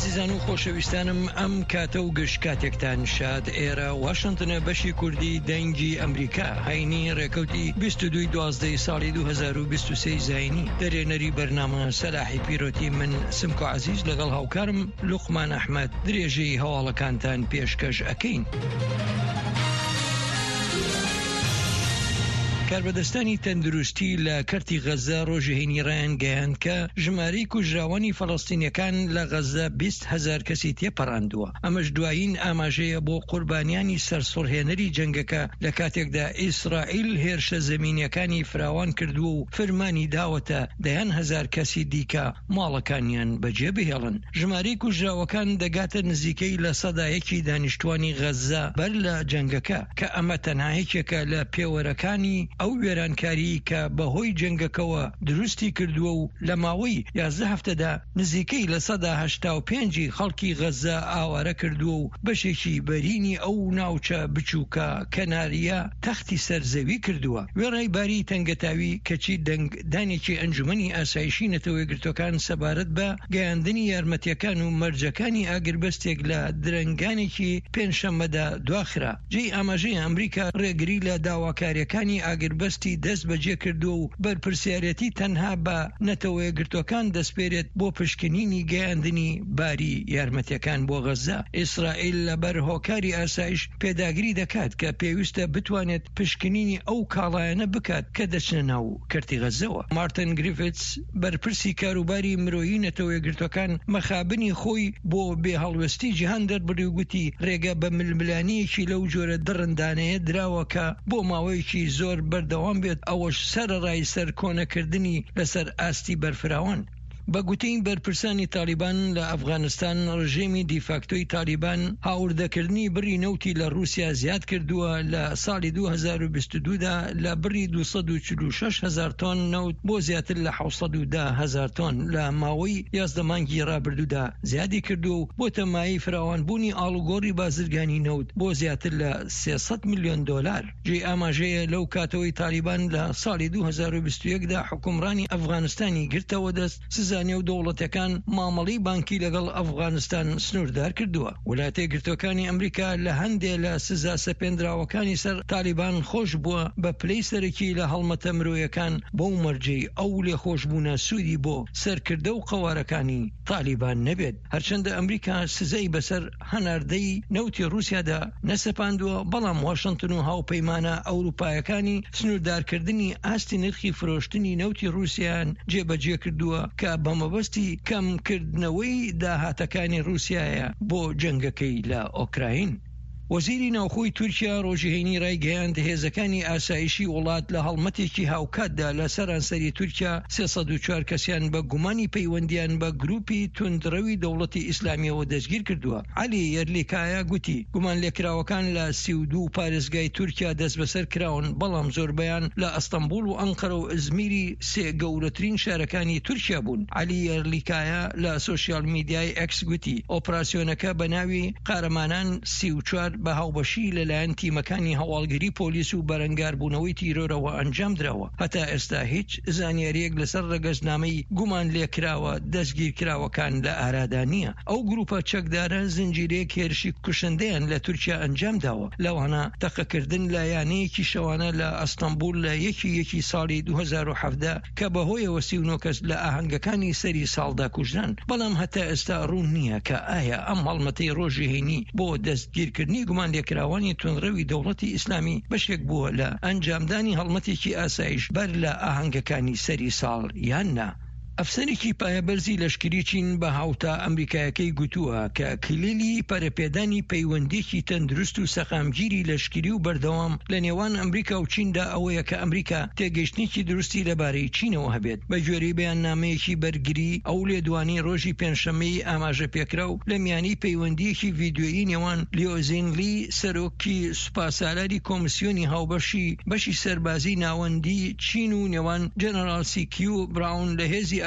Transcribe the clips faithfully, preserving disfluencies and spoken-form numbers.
عزیزان و خۆشەویستانم ئەم کاتە و گشت کاتێکتان شاد ئێرە واشنتنە بەشی کوردی دەنگی ئەمریکا هەینی ڕێکەوتی بیست و دوو دوازدەی ساڵی دوو هەزار و بیست و سێ زاینی دەرێنەری بەرنامە سەلاحی پیرۆتی من سمکۆ عەزیز لەگەڵ هاوکارم لوقمان ئەحمەد درێژەی هەواڵەکانتان پێشکەش ئەکەین. کاربەدەستانی تەندروستی لە کەرتی غەزە ڕۆژی هەینی ڕایان گەیاند کە ژمارەی کوژراوانی فەڵەستینیەکان لە غەزە بیست هەزار کەسی تێپەڕاندووە. ئەمەش دوایین ئاماژەیە بۆ قوربانیانی سەرسوڕهێنەری جەنگەکە لە کاتێکدا ئیسرائیل هێرشە زەمینیەکانی فراوان کردووە و فەرمانی داوەتە دەیان هەزار کەسی دیکە ماڵەکانیان بەجێ بهێڵن. ژمارەی کوژراوەکان دەگاتە نزیکەی لە سەدایەکی دانیشتوانی غەزە بەر لە جەنگەکە کە ئەمە تەنها یەکێکە لە پێوەرەکانی ئەو وێرانکاری کە بەهۆی جەنگەکەوە دروستی کردووە و لە ماوەی یازدە هەفتەدا نزیکەی لە سەدا هەشتا و پێنجی خەڵکی غەزە ئاوارە کردووە و بەشێکی بەرینی ئەو ناوچە بچووکە کەناریە تەختی سەرزەوی کردووە. وێڕای باری تەنگەتاوی کەچی دەنگدانێکی ئەنجومەنی ئاسایشی نەتەوە گرتوەکان سەبارەت بە گەیاندنی یارمەتیەکان و مەرجەکانی ئاگربەستێک لە درەنگانێکی پێنجشەممەدا دواخرا. جێی ئاماژەی ئەمریکا ڕێگری لە داواکاریەکانی ئاگربەستی دەست بەجێ کردووە و بەرپرسیارەتی تەنها بە نەتەوە گرتوەکان دەستپێرێت بۆ پشکنینی گەیاندنی باری یارمەتیەکان بۆ غەزە. ئیسرائیل لەبەر هۆکاری ئاسایش پێداگری دەکات کە پێویستە بتوانێت پشکنینی ئەو کاڵایانە بکات کە دەچنە ناو کەرتی غەزەوە. مارتن گریفیتس بەرپرسی کاروباری مرۆیی نەتەوە گرتوەکان مەخابنی خۆی بۆ بێهەڵوێستی جیهان دەربڕی و گوتی ڕێگە بە ململانیەکی لەو جۆرە دڕندانەیە دراوە کە بۆ ماوەیەکی زۆر بەردەوام بێت ئەوەش سەرەڕای سەر کۆنەکردنی لەسەر ئاستی بەرفراوان. بە گوتەی بەرپرسانی تالیبان لە ئەفغانستان ڕژێمی دیفاکتۆی تالیبان هاوردەکردنی بڕی نەوتی لە رووسیا زیاد کردووە. لە ساڵی دوو هەزار و بیست و دوودا لە بڕی دووسەد و چل و شەش هەزار تۆن نەوت بۆ زیاتر لە حەوسەد و ده هەزار تۆن لە ماوەی یازدە مانگی ڕابردوودا زیادی کردو و بۆ تەمایی فراوانبوونی ئاڵوگۆڕی بازرگانی نەوت بۆ زیاتر لە سێسەد میلیۆن دۆلار. جێ ئاماژەیە لەو کاتەوەی تالیبان لە ساڵی دوو هەزار و بیست و یەکدا حکومڕانی ئەفغانستانی گرتەوە دەست زانێ و دەوڵەتەکان مامەڵی بانکی لەگەڵ ئەفغانستان سنووردار کردووە. وڵاتە گرتوەکانی ئەمریکا لە هەندێک لە سزا سەپێنراوەکانی سەر تالیبان خۆش بووە بە پلەی سەرەکی لە هەڵمەتە مرۆیەکان بۆ مەرجەی ئەو لێ خۆشبوونە سوودی بۆ سەرکردە و قەوارەکانی تالیبان نەبێت. هەرچەندە ئەمریکا سزای بەسەر هەناردەی نەوتی رووسیادا نەسەپاندووە، بەڵام واشنتن و هاوپەیمانە ئەوروپایەکانی سنووردارکردنی ئاستی نرخی فرۆشتنی نەوتی رووسیان جێبەجێ کردووە کە بە مەبەستی کەمکردنەوەی داهاتەکانی رووسایە بۆ جەنگەکەی لە ئۆکراین. وەزیری ناوخۆی تورکیا ڕۆژی هەینی ڕایگەیاند هێزەکانی ئاسایشی وڵات لە هەڵمەتێکی هاوکاتدا لە سەرانسەری تورکیا سێسەد و چوار کەسیان بە گومانی پەیوەندیان بە گروپی توندڕەوی دەوڵەتی ئیسلامیەوە دەستگیر کردووە. عەلی یەرلیکایە گوتی گومان لێکراوەکان لە سی و دوو پارێزگای تورکیا دەست بەسەر کراون، بەڵام زۆربەیان لە ئەستەمبول و ئەنقەرە و ئەزمیری سێ گەورەترین شارەکانی تورکیا بوون. عەلی یەرلیکایە لە سۆشیال میدیای ئەکس گوتی ئۆپراسیۆنەکە بە ناوی قارەمانان سی و چوار بە هاوبەشی لەلایەن تیمەکانی هەواڵگری پۆلیس و بەرەنگاربوونەوەی تیرۆرەوە ئەنجام درراوە. هەتا ئێستا هیچ زانیاریەک لەسەر ڕەگەزنامەی گومان لێکراوە دەستگیرکراوەکان لە ئارادا نییە. ئەو گروپە چەکدارە زنجیرەیەک هێرشی کوشندەیان لە تورکیا ئەنجام داوە. لەوانە تەقەکردن لە یانەیەکی شەوانە لە ئەستەمبول لە یەکی یەکی ساڵی دوو هەزار و حەڤدە کە بەهۆیەوە سی و نۆ کەس لە ئاهەنگەکانی سەری ساڵدا کوژران، بەڵام هەتا ئێستا ڕوون نییە کە ئایا ئەم هەڵمەتەی ڕۆژی هەینی بۆ دەستگیرکردنی گومان لێکراوانی توندڕەوی دەوڵەتی ئیسلامی بەشێک بووە لە ئەنجامدانی هەڵمەتێکی ئاسایش بەر لە ئاهەنگەکانی سەری ساڵ یان نا. ئەفسەرێکی پایەبەرزی لەشکری چین بە هاوتا ئەمریکایەکەی گوتووە کە کلیلی پەرەپێدانی پەیوەندێکی تەندروست و سەقامگیری لەشکری و بەردەوام لە نێوان ئەمریکا و چیندا ئەوەیە کە ئەمریکا تێگەیشتێکی دروستی لەبارەی چینەوە هەبێت. بە گوێرەی بەیاننامەیەکی بەرگری ئەو لێدوانی ڕۆژی پێنجشەممەی ئاماژە پێکرا و لە میانەی پەیوەندیەکی ڤیدیۆیی نێوان لیۆ زینگلی سەرۆکی سوپاسالاری کۆمسیۆنی هاوبەشی بەشی سەربازی ناوەندی چین و نێوان جەنەرال سی کیو براون لە هێزی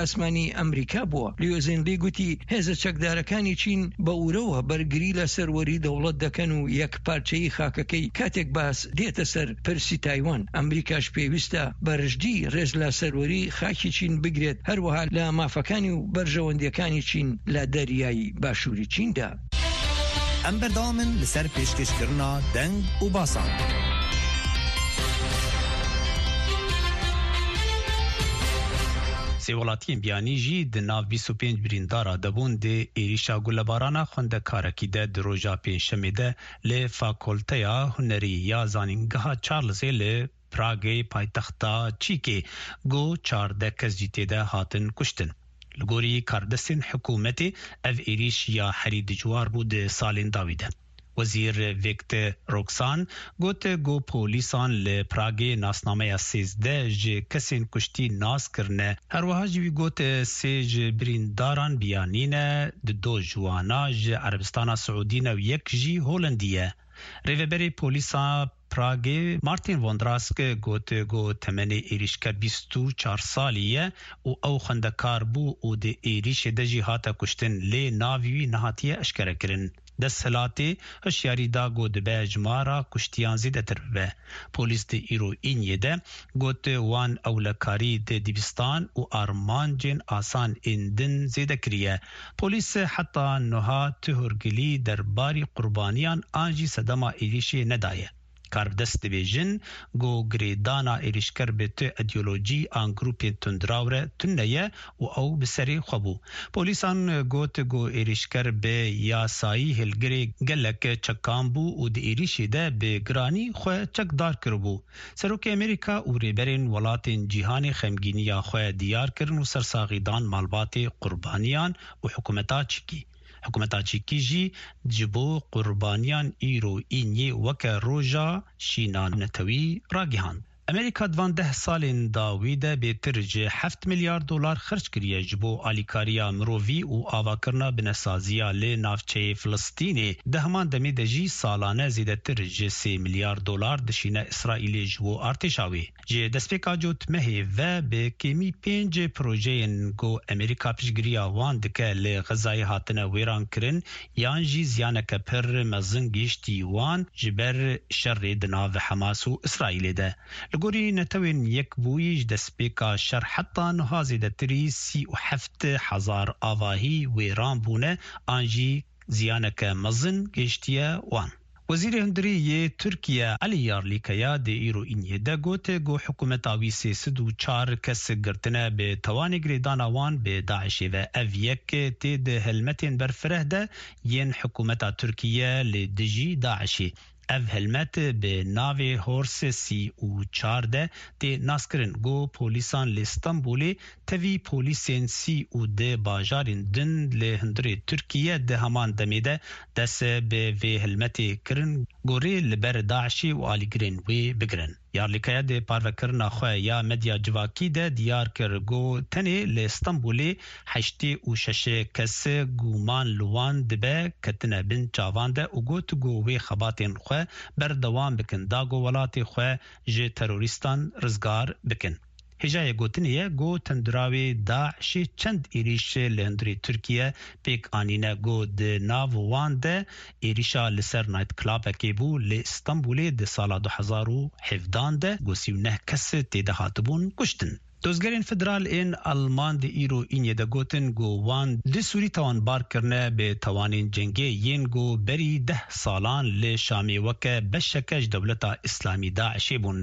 ئاسمانی ئەمریکا بووە. لیۆزێنلی گوتی هێزە چەکدارەکانی چین بە ئورەوە بەرگری لە سەروەری دەوڵەت دەکەن و یەک پارچەی خاکەکەی کاتێک باس دێتە سەر پرسی تایوان. ئەمریکاش پێویستە بەرژدی ڕێز لە سەروەری خاکی چین بگرێت، هەروەها لە مافەکانی و بەرژەوەندیەکانی چین لە دەریایی باشووری چیندا. ئەم بەردەوامن لەسەر پێشکەشکردنا دەنگ و باسان. سێوڵاتیên بیانî jî di nav bîst û pênc birîndara debûn dê êrişa gulebarana xwendekarekî de di roja pênşemê de li Fakolteya Hunerî ya Zanîngeha Charlesê li Pragê paytexta Çîkê got çardeh kes jî têde hatin kuştin. Li gorî kardestên hikûmetê ev êriş ya herî dijwar bû di salên dawî de. Wezîr Viktor Roksan got got polîsan li Pragê nasnameya sêzdeh ji kesên kuştî nas kirine. Herwiha jî wî got sê ji birîndaran biyanî ne, di do ji wana ji Erebistana Siûdî ne û yek jî Holandî ye. Rêveberê polîsa Pragê Martin Vondrask got got temenê êrişker bîst û çar salî ye û ew xwendekar bû û di êrişê de jî hate kuştin, lê navî wî nehatiye eşkere kirin. Desthilatê hişyarî da got dibe jmara kuştiyan zêdetir bibe. Polîs di îroîniyê de got wan ewlekarî di dibistan û armancên asan ên din zêde kiriye. Polîs heta niha tuhurgilî derbarî qurbaniyan an jî sedema êrişê nedaye. Karbidest dibêjin got girêdana êrişker bi tu ideolojî an grûpên tundiraw re tune ye û ew bi serê xwe bû. Polîsan got got êrişker bi yasayî hilgirê gelek çekan bû û di êrişê de bi giranî xwe çekdar kiribû. Serokê Amerîka û rêberên welatên cîhanê xemgîniya xwe diyar kirin û sersaxî dan malbatê qurbaniyan û hikûmeta Çîkî. Hikûmeta Çîkî jî ji bo qurbaniyan îroîniyê weke roja şîna netewî ragihand. Amerîka di van deh salên dawî de bêtir ji heft milyar dolar xerç kiriye ji bo alîkariya mirovî û avakirina binesaziya lê navçeyê Filistînê. Di heman demê de jî salane zêdetir ji sê milyar dolar dişîne İsraîlê ji bo artêşa wê. Ji destpêka cotmehê ve bi kêmî pênc projeyên got Amerîka piştgiriya wan dike li Xezayê hatine wêran kirin yan jî ziyaneke pir mezin gihîştî wan ji ber şerrê di nav Hemas û İsraîlê de. Li gorî netewên yekbûyî ji destpêka şer heta niha zêdetirî sî û heft hezar avahî wêran bûne an jî ziyaneke mezin gihîştiye wan. Wezîrê Hundiriyê Tirkiye Alî Yarlîkaya di îroîniyê de got got hikûmeta wî sê sed û çar kes girtine bi tewanê girêdana wan bi Daişê ve ev yek tê di helmetên berfireh de yên hikûmeta Tirkiye lê dijî Daişê. Ev helmet bi navê Horse sî û çar de tê naskirin got polîsan li Stenbolê tevî polîsên sî û di bajarên din li Hundirê Tirkiye di heman demê de dest bi vê helmetê kirin gorê li ber Daişê û alîgirên wê bigirin. Yarlîkaya dê parvekirina xwe ya medya civakî de diyar kir got tenê li Stenbolê heştê û şeşê kes guman li wan dibe ketine bin çavan de û got got wê xebatên xwe berdewam bikin da got welatê xwe ji terorîstan rizgar bikin. Hêjayê gotinê ye got tendirawê Daişê çend êriş li Hundirê Tirkiye pêk anîne got di nav wan de êrişa li ser nightclubekê bû li Stenbolê di sala du hezar û hevdan de got sî û neh kes têde hatibûn kuştin. Dozgerên federal ên Alman di îroîniyê de gotin got wan li Sûrî tawanbar kirine bi tewanên cengê yên got berî deh salan li Şamê weke beşeke ji dewleta İslamî Daişê bûn.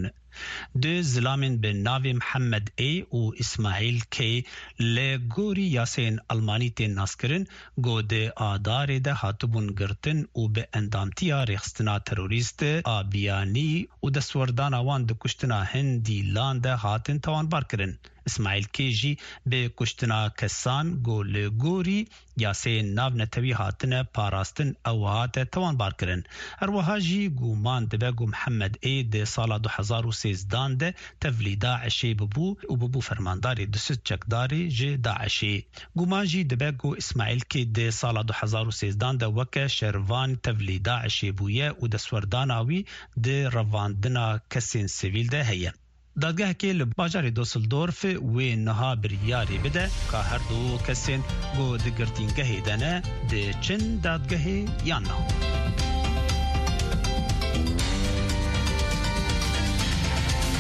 Du zilamên bi navê Mihemed A û İsmaîl K li gorî yasayên Almanî tên naskirin got di adarê de hatibûn girtin û bi endamtiya rêxistina terorîst a biyanî û destwerdana wan di kuştina hin dîlan de hatin tawanbar kirin. İsmaîl K jî bi kuştina kesan got li gorî yasayên nav netewî hatine parastin ew hate tawanbar kirin. Herwiha jî guman dibe got Mihemed A di sala du hezar û sêzdan de tevlî Daişê bibû û bibû fermandarê du sed çekdarê ji Daişê. Guman jî dibe got İsmaîl K di sala du hezar û sêzdan de weke şervan tevlî Daişê bûye û destwerdana wî di revandina kesên sivîl de heye. دادگاه که لباجار دوسلدورف و نها بریاری بده که هر دو کسین گو دگرتینگه دنه ده چند دادگاه یا نه.